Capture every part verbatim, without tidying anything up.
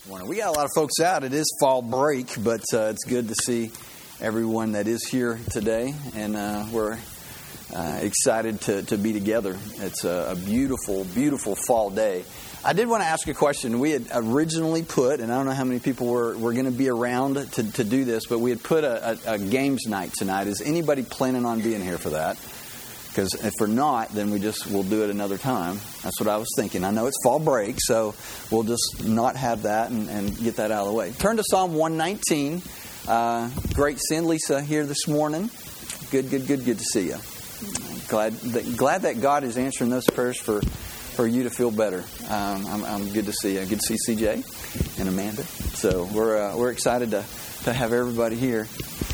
morning. We got a lot of folks out. It is fall break, but uh, it's good to see everyone that is here today, and uh, we're uh, excited to, to be together. It's a, a beautiful, beautiful fall day. I did want to ask a question. We had originally put, and I don't know how many people were, were going to be around to, to do this, but we had put a, a, a games night tonight. Is anybody planning on being here for that? Because if we're not, then we just we'll do it another time. That's what I was thinking. I know it's fall break, so we'll just not have that and, and get that out of the way. Turn to Psalm one nineteen. Uh, great seeing Lisa here this morning. Good, good, good, good to see you. Glad that, glad that God is answering those prayers for, for you to feel better. Um, I'm, I'm good to see you. Good to see C J and Amanda. So we're uh, we're excited to to have everybody here.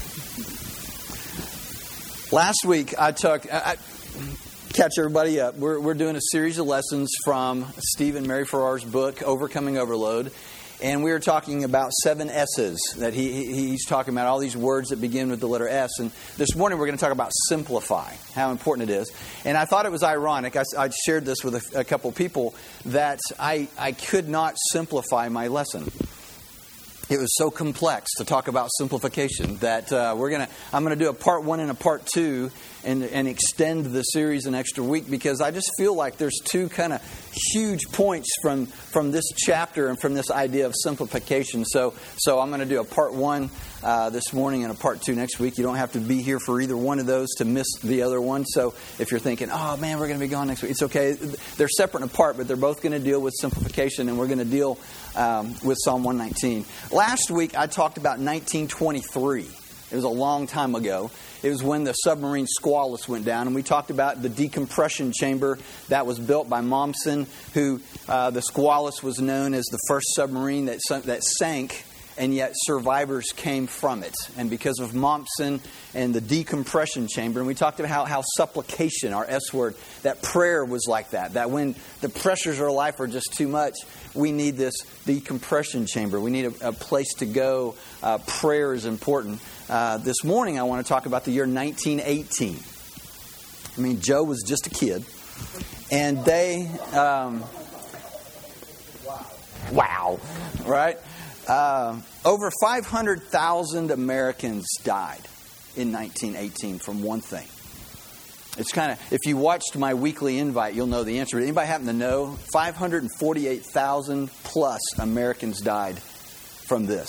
Last week I took. I, Catch everybody up. We're we're doing a series of lessons from Steve and Mary Farrar's book, Overcoming Overload. And we were talking about seven S's, that he, he he's talking about all these words that begin with the letter S. And this morning we're going to talk about simplify, how important it is. And I thought it was ironic. I, I shared this with a, a couple people that I, I could not simplify my lesson. It was so complex to talk about simplification that uh, we're gonna. I'm gonna do a part one and a part two, and and extend the series an extra week because I just feel like there's two kind of huge points from from this chapter and from this idea of simplification. So so I'm gonna do a part one uh, this morning and a part two next week. You don't have to be here for either one of those to miss the other one. So if you're thinking, oh man, we're gonna be gone next week, it's okay. They're separate and apart, but they're both gonna deal with simplification, and we're gonna deal um, with Psalm one nineteen. Last week, I talked about nineteen twenty-three. It was a long time ago. It was when the submarine Squalus went down, and we talked about the decompression chamber that was built by Mommsen, who uh, the Squalus was known as the first submarine that that sank, and yet survivors came from it. And because of Mommsen and the decompression chamber, and we talked about how, how supplication, our S word, that prayer was like that. That when the pressures of our life are just too much, we need this decompression chamber. We need a, a place to go. Uh, prayer is important. Uh, this morning I want to talk about the year nineteen eighteen. I mean, Joe was just a kid. And they... Um, wow. Right? Uh, over five hundred thousand Americans died in nineteen eighteen from one thing. It's kind of, if you watched my weekly invite, you'll know the answer. Anybody happen to know? five hundred forty-eight thousand plus Americans died from this.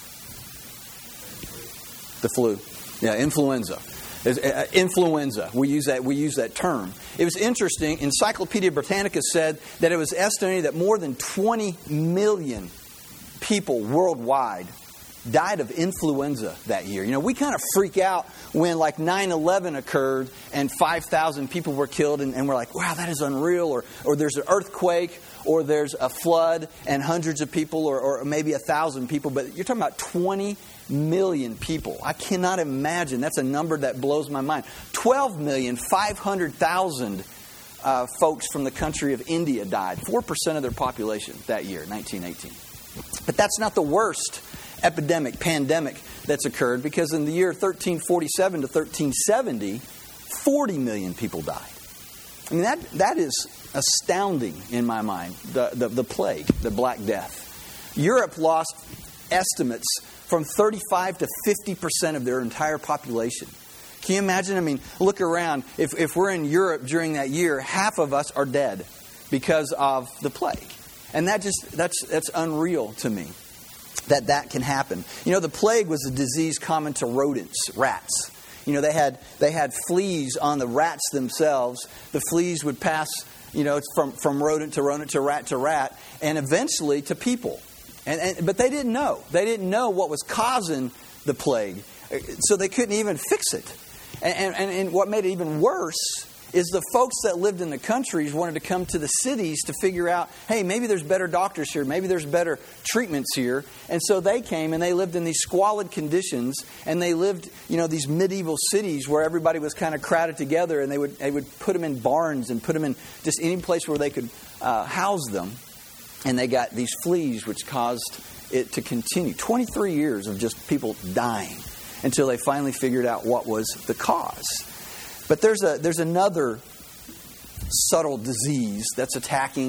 The flu. Yeah, influenza. Uh, influenza. We use that. We use that term. It was interesting. Encyclopedia Britannica said that it was estimated that more than twenty million people worldwide died of influenza that year. You know, we kind of freak out when like nine eleven occurred and five thousand people were killed, and, and we're like, wow, that is unreal. Or or there's an earthquake, or there's a flood and hundreds of people, or, or maybe a thousand people. But you're talking about twenty million people. I cannot imagine. That's a number that blows my mind. twelve million five hundred thousand uh, folks from the country of India died. four percent of their population that year, nineteen eighteen. But that's not the worst epidemic, pandemic that's occurred, because in the year thirteen forty-seven to thirteen seventy, forty million people died. I mean, that that is astounding in my mind, the, the, the plague, the Black Death. Europe lost estimates from thirty-five to fifty percent of their entire population. Can you imagine? I mean, look around. If, if we're in Europe during that year, half of us are dead because of the plague. And that just that's that's unreal to me that that can happen. You know, the plague was a disease common to rodents, rats. You know, they had they had fleas on the rats themselves. The fleas would pass, you know, from from rodent to rodent to rat to rat, and eventually to people. And, and but they didn't know. They didn't know what was causing the plague, so they couldn't even fix it. And and, and what made it even worse is the folks that lived in the countries wanted to come to the cities to figure out, hey, maybe there's better doctors here, maybe there's better treatments here. And so they came and they lived in these squalid conditions, and they lived, you know, these medieval cities where everybody was kind of crowded together, and they would they would put them in barns and put them in just any place where they could uh, house them. And they got these fleas, which caused it to continue. twenty-three years of just people dying until they finally figured out what was the cause. But there's a there's another subtle disease that's attacking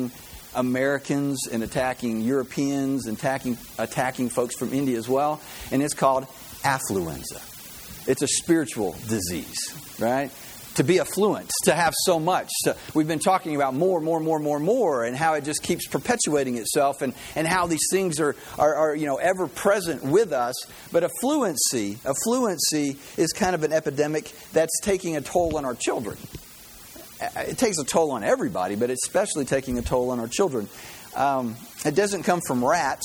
Americans and attacking Europeans and attacking, attacking folks from India as well. And it's called affluenza. It's a spiritual disease, right? To be affluent, to have so much. So we've been talking about more, more, more, more, more, and how it just keeps perpetuating itself, and, and how these things are, are, are you know ever present with us. But affluency, affluency is kind of an epidemic that's taking a toll on our children. It takes a toll on everybody, but it's especially taking a toll on our children. Um, it doesn't come from rats.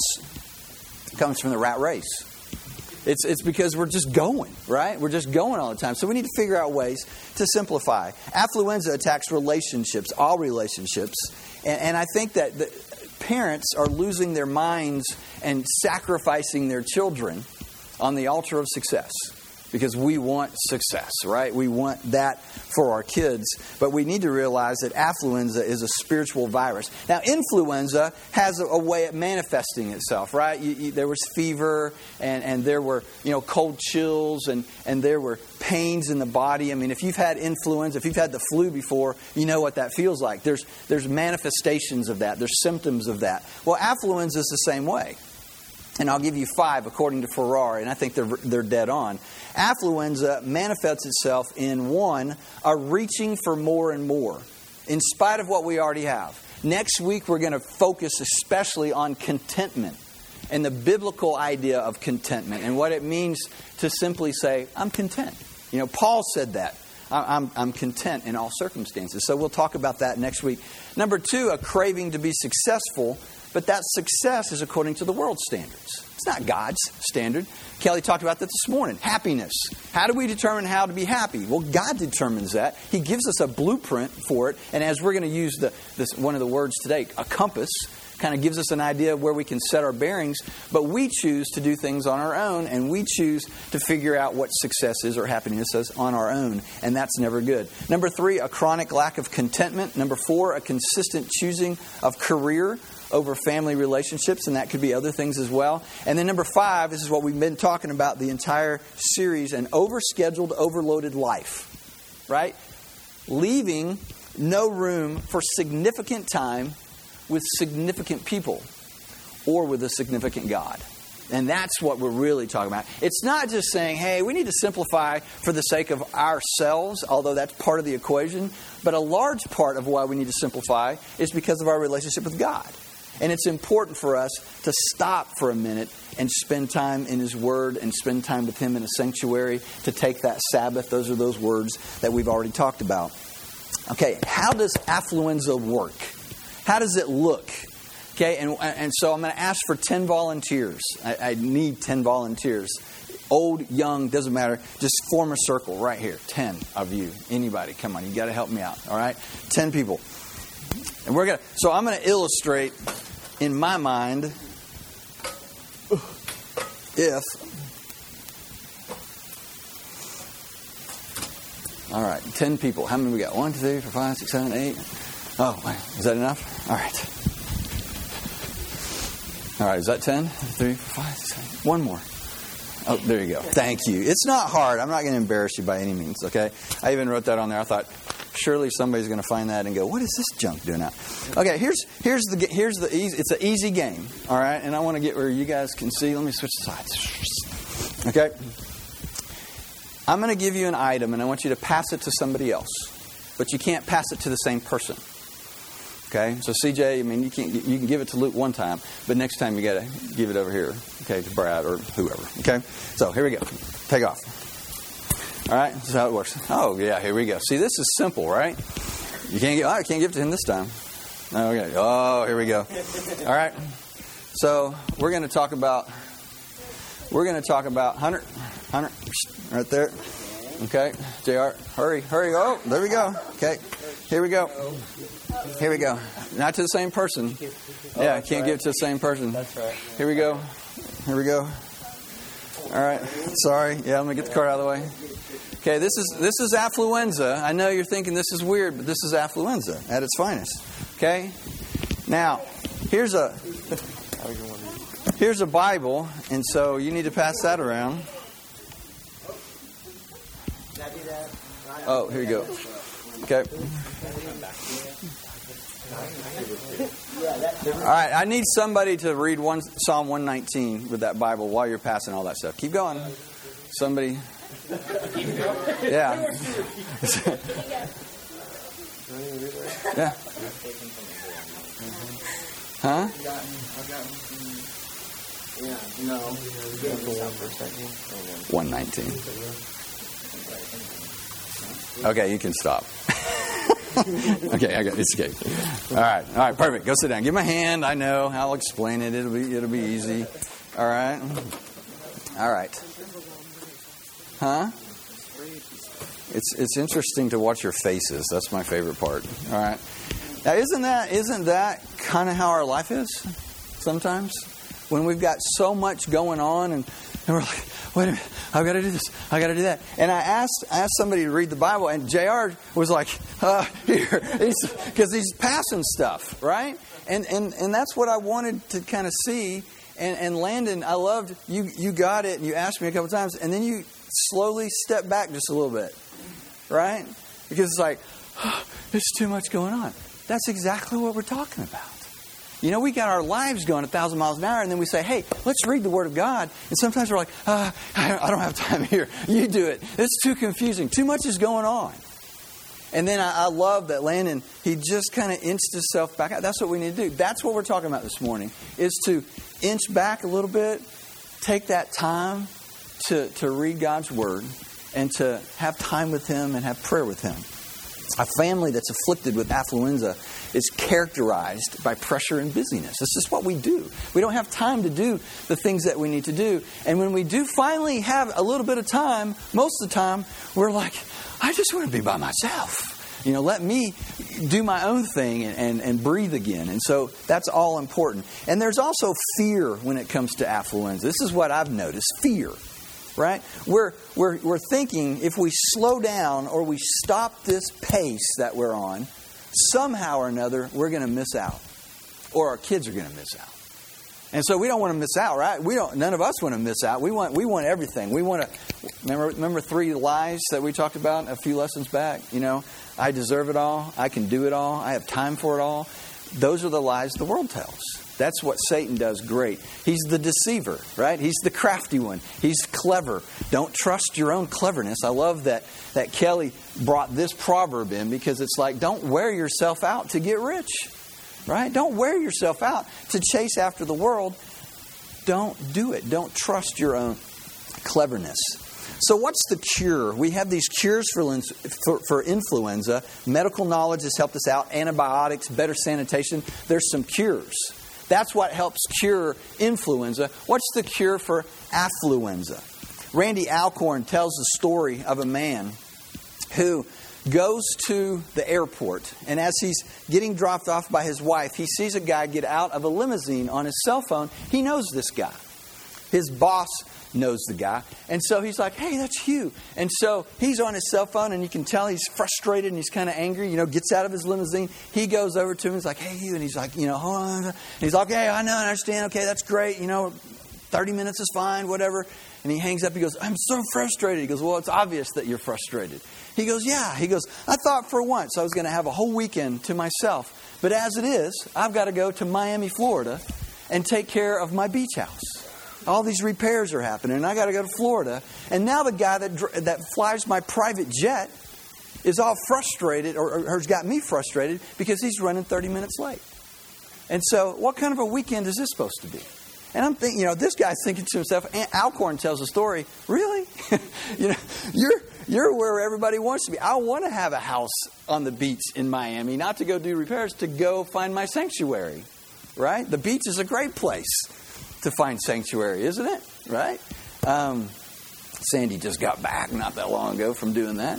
It comes from the rat race. It's it's because we're just going, right? We're just going all the time. So we need to figure out ways to simplify. Affluenza attacks relationships, all relationships. And, and I think that the parents are losing their minds and sacrificing their children on the altar of success. Because we want success, right? We want that for our kids. But we need to realize that affluenza is a spiritual virus. Now, influenza has a, a way of manifesting itself, right? You, you, there was fever, and, and there were you know cold chills, and, and there were pains in the body. I mean, if you've had influenza, if you've had the flu before, you know what that feels like. There's, there's manifestations of that. There's symptoms of that. Well, affluenza is the same way. And I'll give you five according to Farrar, and I think they're they're dead on. Affluenza manifests itself in, one, a reaching for more and more, in spite of what we already have. Next week, we're going to focus especially on contentment and the biblical idea of contentment and what it means to simply say, I'm content. You know, Paul said that. I'm, I'm content in all circumstances. So we'll talk about that next week. Number two, a craving to be successful. But that success is according to the world's standards. It's not God's standard. Kelly talked about that this morning. Happiness. How do we determine how to be happy? Well, God determines that. He gives us a blueprint for it. And as we're going to use the this one of the words today, a compass, kind of gives us an idea of where we can set our bearings. But we choose to do things on our own, and we choose to figure out what success is or happiness is on our own. And that's never good. Number three, a chronic lack of contentment. Number four, a consistent choosing of career over family relationships, and that could be other things as well. And then number five, this is what we've been talking about the entire series, an overscheduled, overloaded life, right? Leaving no room for significant time with significant people or with a significant God. And that's what we're really talking about. It's not just saying, hey, we need to simplify for the sake of ourselves, although that's part of the equation. But a large part of why we need to simplify is because of our relationship with God. And it's important for us to stop for a minute and spend time in His Word and spend time with Him in a sanctuary, to take that Sabbath. Those are those words that we've already talked about. Okay, how does affluenza work? How does it look? Okay, and, and so I'm going to ask for ten volunteers. I, I need ten volunteers. Old, young, doesn't matter. Just form a circle right here. ten of you. Anybody, come on, you got to help me out. All right, ten people. And we're gonna. So I'm going to illustrate in my mind if. All right, ten people. How many we got? One, two, three, four, five, six, seven, eight. Oh, wait, is that enough? All right. All right, is that ten? Three, four, five, six, seven. One more. Oh, there you go. Thank you. It's not hard. I'm not going to embarrass you by any means, okay? I even wrote that on there. I thought, surely somebody's going to find that and go, what is this junk doing out? Okay, here's here's the here's the easy. It's an easy game, all right? And I want to get where you guys can see. Let me switch sides. Okay? I'm going to give you an item, and I want you to pass it to somebody else. But you can't pass it to the same person. Okay? So C J, I mean, you can't you can give it to Luke one time, but next time you got to give it over here, okay, to Brad or whoever. Okay? So here we go. Take off. All right? This is how it works. Oh, yeah, here we go. See, this is simple, right? You can't get, oh, I can't give it to him this time. Okay. Oh, here we go. All right. So we're going to talk about, we're going to talk about Hunter, Hunter, right there. Okay. J R, hurry, hurry. Oh, there we go. Okay. Here we go. Here we go. Not to the same person. Yeah, I can't give it to the same person. That's right. Here we go. Here we go. All right. Sorry. Yeah, let me get the card out of the way. Okay, this is this is affluenza. I know you're thinking this is weird, but this is affluenza at its finest. Okay? Now, here's a here's a Bible, and so you need to pass that around. Oh, here you go. Okay. All right, I need somebody to read one Psalm one nineteen with that Bible while you're passing all that stuff. Keep going. Somebody. Yeah. Yeah. Huh? Yeah, no. one nineteen. Okay, you can stop. Okay, I got it's okay. All right, all right, perfect. Go sit down. Give me a hand. I know. I'll explain it. It'll be it'll be easy. All right. All right. Huh? It's it's interesting to watch your faces. That's my favorite part. All right. Now, isn't that isn't that kind of how our life is sometimes? When we've got so much going on and, and we're like, wait a minute, I've got to do this, I've got to do that. And I asked I asked somebody to read the Bible, and J R was like, uh, here, because he's, he's passing stuff, right? And, and and that's what I wanted to kind of see. And, and Landon, I loved, you, you got it, and you asked me a couple times, and then you slowly step back just a little bit, right? Because it's like, oh, there's too much going on. That's exactly what we're talking about. You know, we got our lives going a thousand miles an hour, and then we say, hey, let's read the Word of God. And sometimes we're like, uh, I don't have time here. You do it. It's too confusing. Too much is going on. And then I, I love that Landon, he just kind of inched himself back out. That's what we need to do. That's what we're talking about this morning, is to inch back a little bit, take that time to, to read God's Word, and to have time with Him and have prayer with Him. A family that's afflicted with affluenza is characterized by pressure and busyness. It's just what we do. We don't have time to do the things that we need to do. And when we do finally have a little bit of time, most of the time, we're like, I just want to be by myself. You know, let me do my own thing and, and, and breathe again. And so that's all important. And there's also fear when it comes to affluenza. This is what I've noticed, fear. Right? We're, we're, we're thinking if we slow down or we stop this pace that we're on, somehow or another, we're going to miss out. Or our kids are going to miss out. And so we don't want to miss out, right? We don't. None of us want to miss out. We want we want everything. We want to, remember, remember three lies that we talked about a few lessons back? You know, I deserve it all. I can do it all. I have time for it all. Those are the lies the world tells. That's what Satan does great. He's the deceiver, right? He's the crafty one. He's clever. Don't trust your own cleverness. I love that, that Kelly brought this proverb in, because it's like, don't wear yourself out to get rich, right? Don't wear yourself out to chase after the world. Don't do it. Don't trust your own cleverness. So what's the cure? We have these cures for, for, for influenza. Medical knowledge has helped us out. Antibiotics, better sanitation. There's some cures. That's what helps cure influenza. What's the cure for affluenza? Randy Alcorn tells the story of a man who goes to the airport, and as he's getting dropped off by his wife, he sees a guy get out of a limousine on his cell phone. He knows this guy. His boss knows the guy. And so he's like, hey, that's Hugh. And so he's on his cell phone, and you can tell he's frustrated and he's kind of angry, you know, gets out of his limousine. He goes over to him. He's like, hey, Hugh. And he's like, you know, hold on. And he's like, okay, I know, I understand. Okay, that's great. You know, thirty minutes is fine, whatever. And he hangs up. He goes, I'm so frustrated. He goes, well, it's obvious that you're frustrated. He goes, yeah. He goes, I thought for once I was going to have a whole weekend to myself. But as it is, I've got to go to Miami, Florida, and take care of my beach house. All these repairs are happening, and I got to go to Florida. And now the guy that that flies my private jet is all frustrated, or, or has got me frustrated, because he's running thirty minutes late. And so, what kind of a weekend is this supposed to be? And I'm thinking, you know, this guy's thinking to himself. And Alcorn tells a story. Really, you know, you're you're where everybody wants to be. I want to have a house on the beach in Miami, not to go do repairs, to go find my sanctuary. Right? The beach is a great place to find sanctuary, isn't it? Right? Um, Sandy just got back not that long ago from doing that.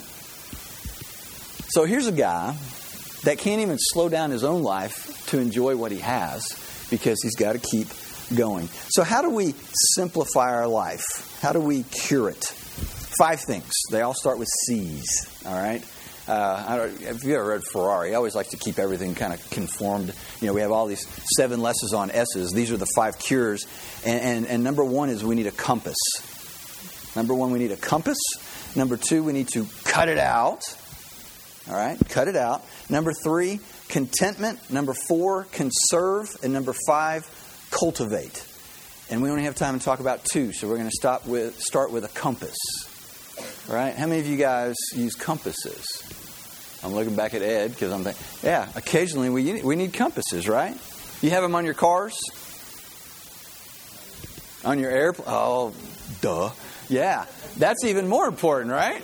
So here's a guy that can't even slow down his own life to enjoy what he has, because he's got to keep going. So how do we simplify our life? How do we cure it? Five things. They all start with C's. All right? Uh, I don't, if you ever read Ferrari, I always like to keep everything kind of conformed. You know, we have all these seven lessons on S's. These are the five cures. And, and, and number one is we need a compass. Number one, we need a compass. Number two, we need to cut it out. All right? Cut it out. Number three, contentment. Number four, conserve. And number five, cultivate. And we only have time to talk about two, so we're going to stop with start with a compass. Right? How many of you guys use compasses? I'm looking back at Ed because I'm thinking, yeah, occasionally we we need compasses, right? You have them on your cars? On your airplane? Oh, duh. Yeah, that's even more important, right?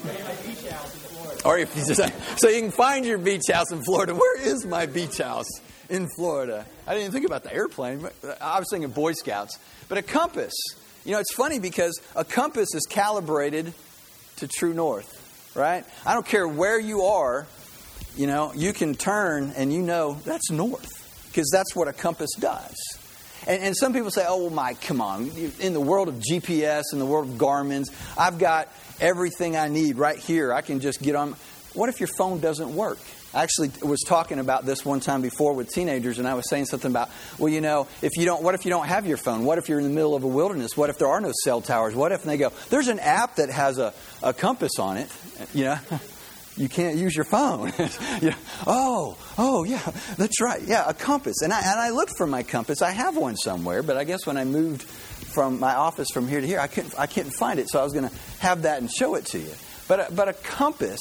Or if you just, so you can find your beach house in Florida. Where is my beach house in Florida? I didn't even think about the airplane. But I was thinking Boy Scouts. But a compass, you know, it's funny because a compass is calibrated to true north, right? I don't care where you are, you know, you can turn and you know that's north because that's what a compass does. And, and some people say, oh, well, Mike, come on. In the world of G P S, in the world of Garmin's, I've got everything I need right here. I can just get on. What if your phone doesn't work? I actually was talking about this one time before with teenagers, and I was saying something about, well, you know, if you don't, what if you don't have your phone? What if you're in the middle of a wilderness? What if there are no cell towers? What if, and they go, there's an app that has a, a compass on it, you know. You can't use your phone. Yeah. Oh, oh, yeah, that's right. Yeah, a compass. And I and I looked for my compass. I have one somewhere, but I guess when I moved from my office from here to here, I couldn't I couldn't find it. So I was going to have that and show it to you. But but a compass,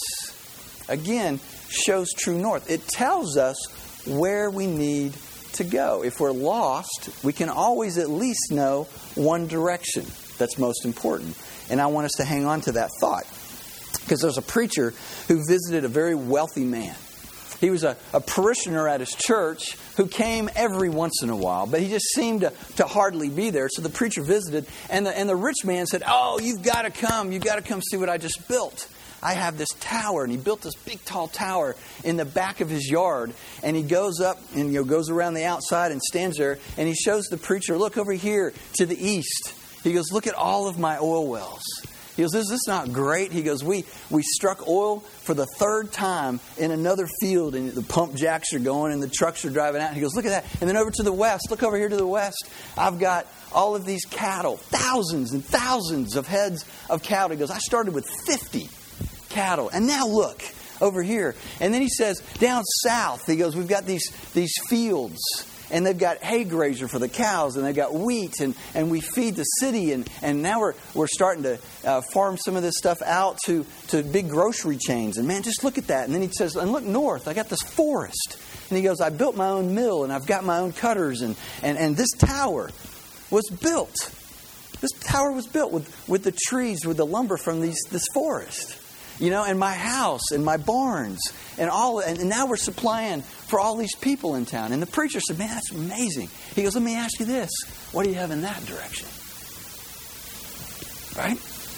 again, shows true north. It tells us where we need to go. If we're lost, we can always at least know one direction. That's most important. And I want us to hang on to that thought. Because there's a preacher who visited a very wealthy man. He was a, a parishioner at his church who came every once in a while, but he just seemed to, to hardly be there. So the preacher visited, and the, and the rich man said, oh, you've got to come. You've got to come see what I just built. I have this tower, and he built this big, tall tower in the back of his yard. And he goes up and you know, goes around the outside and stands there, and he shows the preacher, look over here to the east. He goes, look at all of my oil wells. He goes, is this not great? He goes, we we struck oil for the third time in another field, and the pump jacks are going and the trucks are driving out. And he goes, look at that. And then over to the west, look over here to the west. I've got all of these cattle, thousands and thousands of heads of cattle. He goes, I started with fifty cattle. And now look over here. And then he says, down south, he goes, we've got these, these fields. And they've got hay grazer for the cows, and they've got wheat, and, and we feed the city, and, and now we're we're starting to uh, farm some of this stuff out to, to big grocery chains. And man, just look at that. And then he says, and look north, I got this forest. And he goes, I built my own mill, and I've got my own cutters, and, and, and this tower was built. This tower was built with, with the trees, with the lumber from these this forest. You know, and my house and my barns and all, and now we're supplying for all these people in town. And the preacher said, man, that's amazing. He goes, let me ask you this. What do you have in that direction? Right?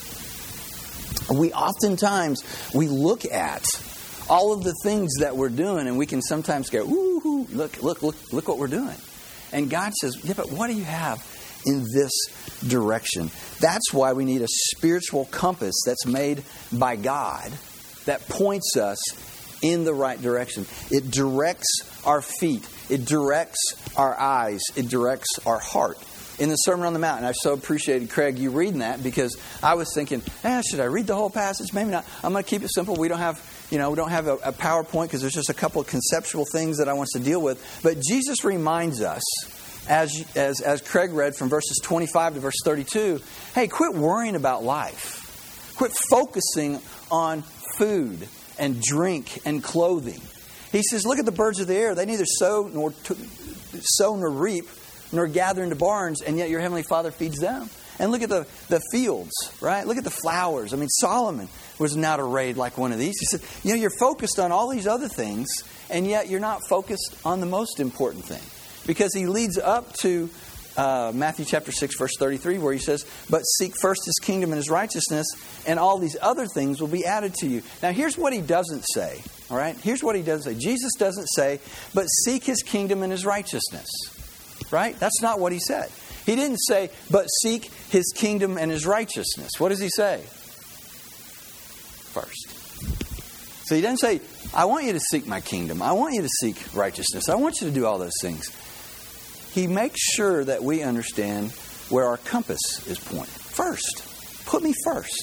We oftentimes, we look at all of the things that we're doing, and we can sometimes go, ooh, look, look, look, look what we're doing. And God says, yeah, but what do you have in this direction? That's why we need a spiritual compass that's made by God that points us in the right direction. It directs our feet. It directs our eyes. It directs our heart. In the Sermon on the Mount, and I so appreciated, Craig, you reading that, because I was thinking, eh, should I read the whole passage? Maybe not. I'm going to keep it simple. We don't have, you know, we don't have a, a PowerPoint because there's just a couple of conceptual things that I want us to deal with. But Jesus reminds us, As, as as Craig read from verses twenty-five to verse thirty-two, hey, quit worrying about life. Quit focusing on food and drink and clothing. He says, look at the birds of the air. They neither sow nor t- sow nor reap nor gather into barns, and yet your heavenly Father feeds them. And look at the, the fields, right? Look at the flowers. I mean, Solomon was not arrayed like one of these. He said, you know, you're focused on all these other things, and yet you're not focused on the most important thing. Because he leads up to uh, Matthew chapter six, verse thirty-three, where he says, but seek first his kingdom and his righteousness, and all these other things will be added to you. Now, here's what he doesn't say, all right? Here's what he doesn't say. Jesus doesn't say, but seek his kingdom and his righteousness, right? That's not what he said. He didn't say, but seek his kingdom and his righteousness. What does he say? First. So he doesn't say, I want you to seek my kingdom. I want you to seek righteousness. I want you to do all those things. He makes sure that we understand where our compass is pointed. First. Put me first.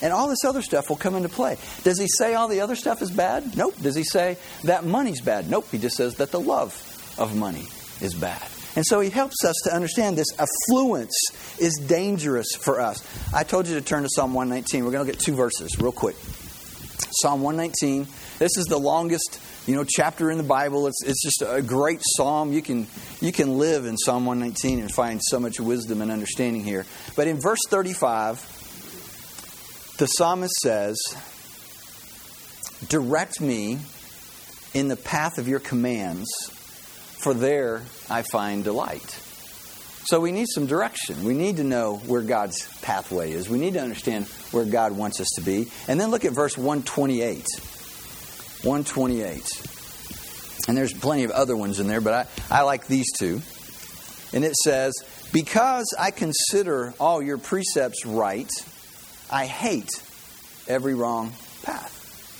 And all this other stuff will come into play. Does he say all the other stuff is bad? Nope. Does he say that money's bad? Nope. He just says that the love of money is bad. And so he helps us to understand this affluence is dangerous for us. I told you to turn to Psalm one nineteen. We're going to get two verses real quick. Psalm one nineteen. This is the longest, you know, chapter in the Bible. It's it's just a great psalm. You can you can live in Psalm one nineteen and find so much wisdom and understanding here. But in verse thirty-five, the psalmist says, "Direct me in the path of your commands, for there I find delight." So we need some direction. We need to know where God's pathway is. We need to understand where God wants us to be. And then look at verse one twenty-eight. one twenty-eight. And there's plenty of other ones in there, but I, I like these two. And it says, "Because I consider all your precepts right, I hate every wrong path."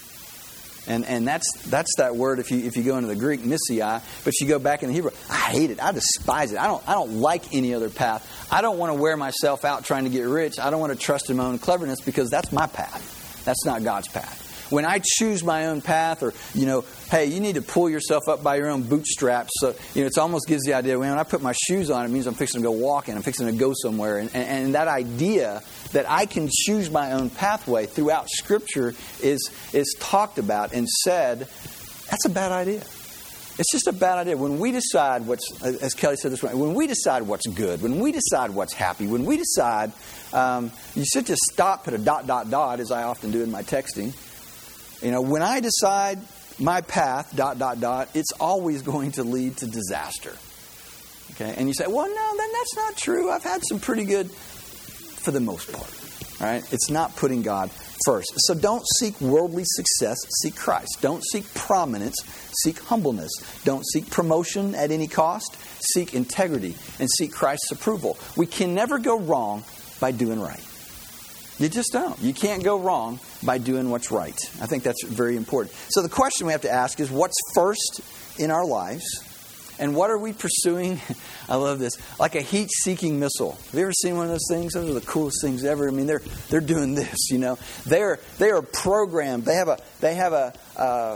And and that's that's that word if you if you go into the Greek, messiah, but you go back in the Hebrew, I hate it. I despise it. I don't I don't like any other path. I don't want to wear myself out trying to get rich. I don't want to trust in my own cleverness because that's my path. That's not God's path. When I choose my own path, or, you know, hey, you need to pull yourself up by your own bootstraps. So, you know, it almost gives the idea, when I put my shoes on, it means I'm fixing to go walking. I'm fixing to go somewhere. And, and, and that idea that I can choose my own pathway throughout Scripture is, is talked about and said, that's a bad idea. It's just a bad idea. When we decide what's, as Kelly said this morning, when we decide what's good, when we decide what's happy, when we decide, um, you should just stop, put a dot, dot, dot, as I often do in my texting. You know, when I decide my path, dot, dot, dot, it's always going to lead to disaster. Okay? And you say, well, no, then that's not true. I've had some pretty good, for the most part. Right? It's not putting God first. So don't seek worldly success, seek Christ. Don't seek prominence, seek humbleness. Don't seek promotion at any cost, seek integrity, and seek Christ's approval. We can never go wrong by doing right. You just don't. You can't go wrong by doing what's right. I think that's very important. So the question we have to ask is, what's first in our lives? And what are we pursuing? I love this. Like a heat-seeking missile. Have you ever seen one of those things? Those are the coolest things ever. I mean, they're they're doing this, you know. They're they are programmed. They have a they have a uh,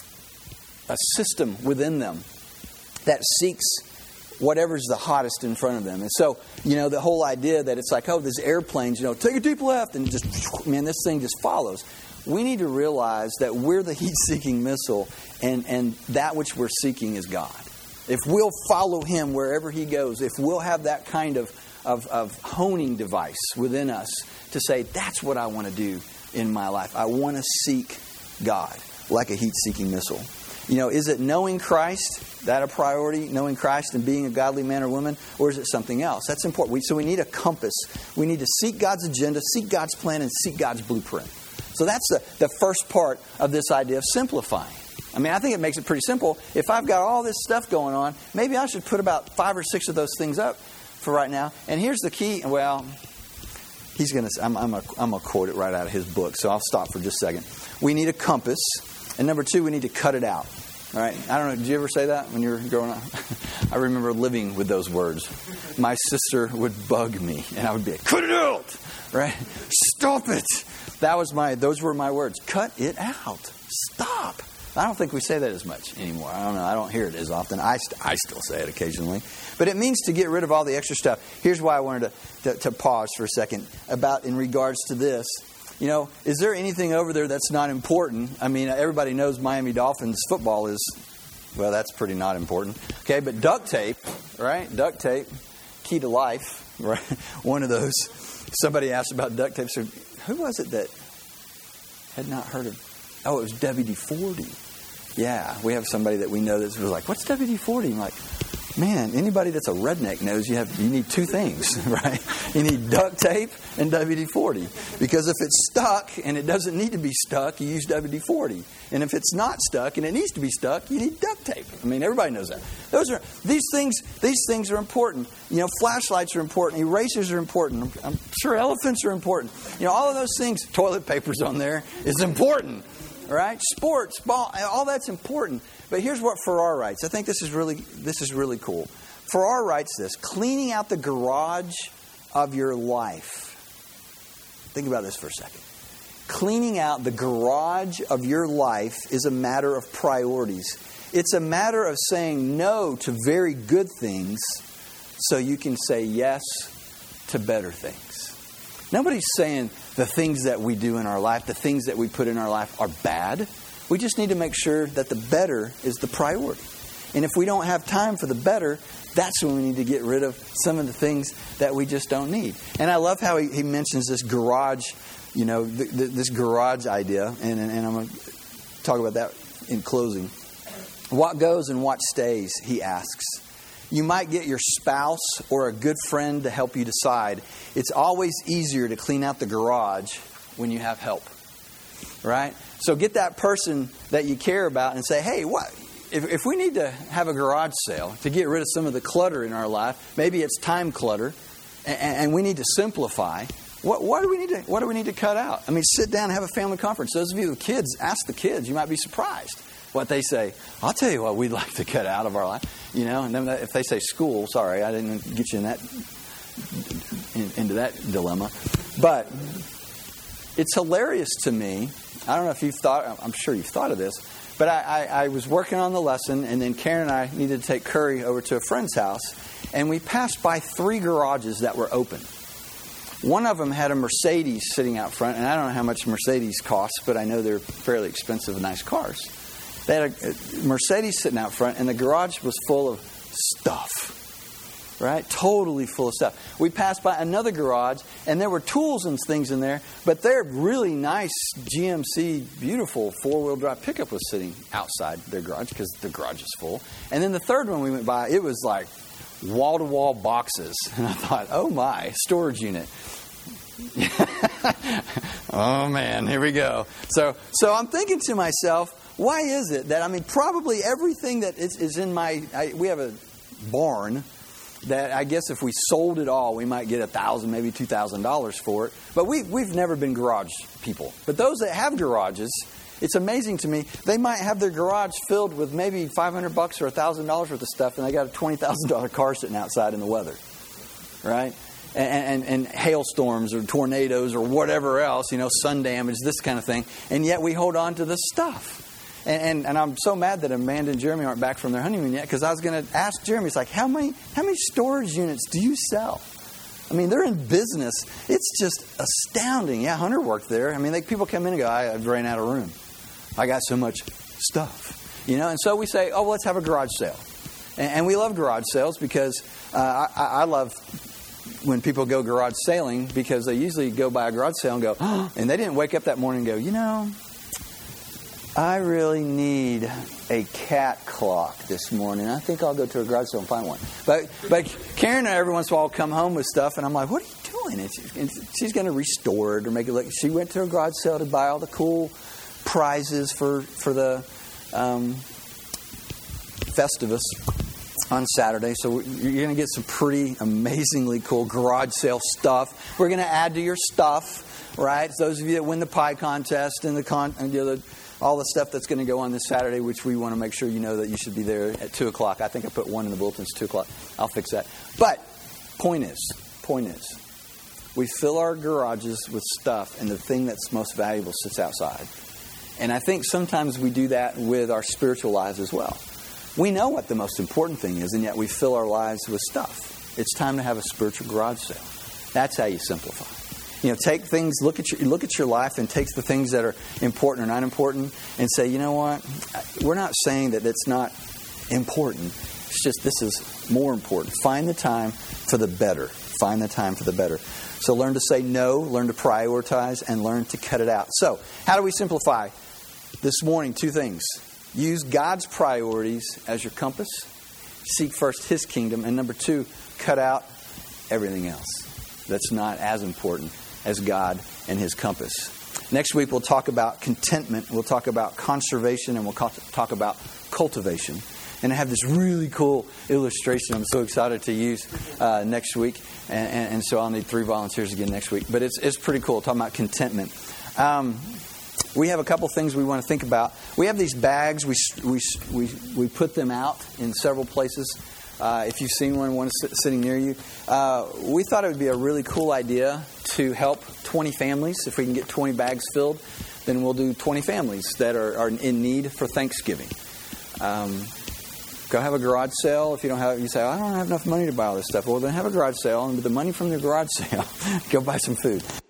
a system within them that seeks whatever's the hottest in front of them. And so, you know, the whole idea that it's like, oh, there's airplanes, you know, take a deep left, and just, man, this thing just follows. We need to realize that we're the heat-seeking missile, and, and that which we're seeking is God. If we'll follow Him wherever He goes, if we'll have that kind of, of, of honing device within us to say, that's what I want to do in my life. I want to seek God like a heat-seeking missile. You know, is it knowing Christ, that a priority, knowing Christ and being a godly man or woman, or is it something else? That's important. We, so we need a compass. We need to seek God's agenda, seek God's plan, and seek God's blueprint. So that's the, the first part of this idea of simplifying. I mean, I think it makes it pretty simple. If I've got all this stuff going on, maybe I should put about five or six of those things up for right now. And here's the key. Well, he's going to. I'm, I'm going I'm to quote it right out of his book. So I'll stop for just a second. We need a compass. And number two, we need to cut it out. All right? I don't know, did you ever say that when you were growing up? I remember living with those words. My sister would bug me, and I would be like, cut it out! Right? Stop it! That was my, those were my words. Cut it out. Stop. I don't think we say that as much anymore. I don't know. I don't hear it as often. I, st- I still say it occasionally. But it means to get rid of all the extra stuff. Here's why I wanted to, to, to pause for a second about in regards to this. You know, is there anything over there that's not important? I mean, everybody knows Miami Dolphins football is, well, that's pretty not important. Okay, but duct tape, right? Duct tape, key to life, right? One of those. Somebody asked about duct tape. So who was it that had not heard of? Oh, it was W D forty. Yeah, we have somebody that we know that was like, what's W D forty? I'm like, man, anybody that's a redneck knows you have you need two things, right? You need duct tape and W D forty. Because if it's stuck and it doesn't need to be stuck, you use W D forty. And if it's not stuck and it needs to be stuck, you need duct tape. I mean, everybody knows that. Those are these things. These things are important. You know, flashlights are important. Erasers are important. I'm, I'm sure elephants are important. You know, all of those things. Toilet paper's on there is important. Right? Sports, ball, all that's important. But here's what Farrar writes. I think this is really this is really cool. Farrar writes this: cleaning out the garage of your life. Think about this for a second. cleaning out the garage of your life is a matter of priorities. It's a matter of saying no to very good things so you can say yes to better things. Nobody's saying the things that we do in our life, the things that we put in our life are bad. We just need to make sure that the better is the priority. And if we don't have time for the better, that's when we need to get rid of some of the things that we just don't need. And I love how he, he mentions this garage, you know, th- th- this garage idea. And, and, and I'm going to talk about that in closing. What goes and what stays, he asks. You might get your spouse or a good friend to help you decide. It's always easier to clean out the garage when you have help. Right? So get that person that you care about and say, hey, what? If, if we need to have a garage sale to get rid of some of the clutter in our life, maybe it's time clutter, and, and we need to simplify. What, what do we need to What do we need to cut out? I mean, sit down and have a family conference. Those of you with kids, ask the kids. You might be surprised what they say. I'll tell you what we'd like to cut out of our life. You know, and then if they say school, sorry, I didn't get you in that in, into that dilemma. But it's hilarious to me. I don't know if you've thought. I'm sure you've thought of this. But I, I, I was working on the lesson, and then Karen and I needed to take Curry over to a friend's house, and we passed by three garages that were open. One of them had a Mercedes sitting out front, and I don't know how much Mercedes costs, but I know they're fairly expensive and nice cars. They had a Mercedes sitting out front, and the garage was full of stuff. Right? Totally full of stuff. We passed by another garage, and there were tools and things in there, but their really nice G M C, beautiful four-wheel drive pickup was sitting outside their garage because the garage is full. And then the third one we went by, it was like wall-to-wall boxes. And I thought, oh my, storage unit. Oh man, here we go. So, so I'm thinking to myself, why is it that, I mean, probably everything that is, is in my, I, we have a barn that I guess if we sold it all, we might get a thousand, maybe two thousand dollars for it. But we we've never been garage people. But those that have garages, it's amazing to me. They might have their garage filled with maybe five hundred bucks or a thousand dollars worth of stuff, and they got a twenty thousand dollar car sitting outside in the weather, right? And, and and hailstorms or tornadoes or whatever else, you know, sun damage, this kind of thing. And yet we hold on to this stuff. And, and and I'm so mad that Amanda and Jeremy aren't back from their honeymoon yet, because I was going to ask Jeremy, it's like, how many how many storage units do you sell? I mean, they're in business. It's just astounding. Yeah, Hunter worked there. I mean, they, people come in and go, I, I ran out of room. I got so much stuff. You know, and so we say, oh, well, let's have a garage sale. And, and we love garage sales because uh, I, I love when people go garage sailing, because they usually go by a garage sale and go, oh, and they didn't wake up that morning and go, you know, I really need a cat clock this morning. I think I'll go to a garage sale and find one. But but Karen and I every once in a while come home with stuff, and I'm like, what are you doing? And she, and she's going to restore it or make it look. She went to a garage sale to buy all the cool prizes for, for the um, Festivus on Saturday. So you're going to get some pretty amazingly cool garage sale stuff. We're going to add to your stuff, right? So those of you that win the pie contest and the con, and, you know, the all the stuff that's going to go on this Saturday, which we want to make sure you know that you should be there at two o'clock. I think I put one in the bulletin. It's two o'clock. I'll fix that. But point is, point is, we fill our garages with stuff, and the thing that's most valuable sits outside. And I think sometimes we do that with our spiritual lives as well. We know what the most important thing is, and yet we fill our lives with stuff. It's time to have a spiritual garage sale. That's how you simplify. You know, take things, look at your look at your life, and take the things that are important or not important, and say, you know what? We're not saying that it's not important. It's just this is more important. Find the time for the better. Find the time for the better. So learn to say no, learn to prioritize, and learn to cut it out. So how do we simplify? This morning, two things. Use God's priorities as your compass. Seek first His kingdom. And number two, cut out everything else that's not as important as God and His compass. Next week, we'll talk about contentment. We'll talk about conservation, and we'll talk about cultivation. And I have this really cool illustration I'm so excited to use uh, next week. And, and, and so I'll need three volunteers again next week. But it's it's pretty cool, talking about contentment. Um, we have a couple things we want to think about. We have these bags. We we we, we put them out in several places. Uh, if you've seen one, one sitting near you, uh, we thought it would be a really cool idea to help twenty families. If we can get twenty bags filled, then we'll do twenty families that are, are in need for Thanksgiving. Um, go have a garage sale. If you don't have, you say, I don't have enough money to buy all this stuff. Well, then have a garage sale, and with the money from the garage sale, go buy some food.